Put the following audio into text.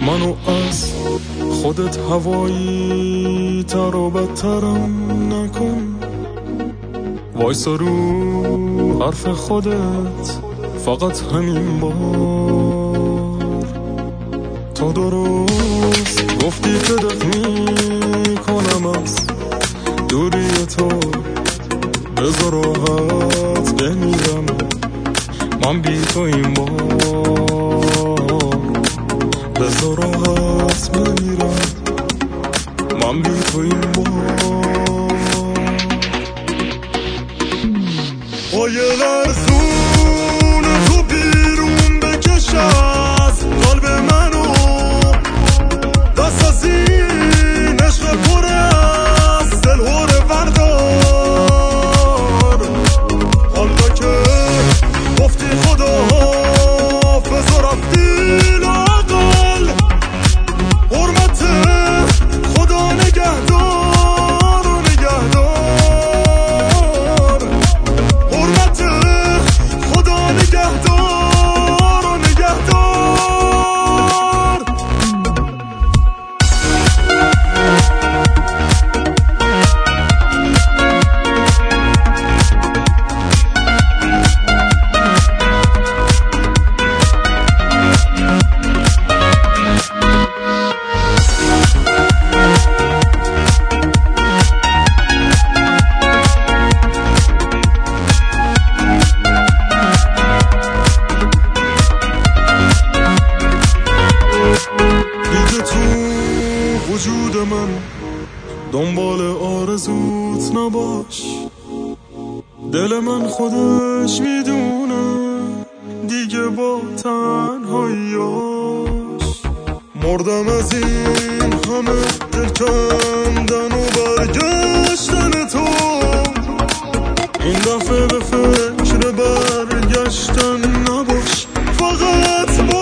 منو از خودت هوایی تر و بدترم نکن، وایسا رو حرف خودت فقط همین بار. تا درست گفتی که دق میکنم از دوری تو، بذار راحت بمیرم من بی تو این بار. بذار راحت بمیرم من بی تو این بار. با یه لرزون تو بیرون بکش از قلب منو، دست از این عشق پر از دلهور بردار. حالا که گفتی خدا حافظ و رفتی لااقل، حرمت خدا نگهدار و نگهدار. حرمت خدا نگهدار و نگهدار. وجود من دنبال آرزوت نباش، دل من خودش میدونه دیگه با تنهاییاش. مردم از این همه دل کندن و برگشتن تو، این دفعه به فکر برگشتن نباش، فقط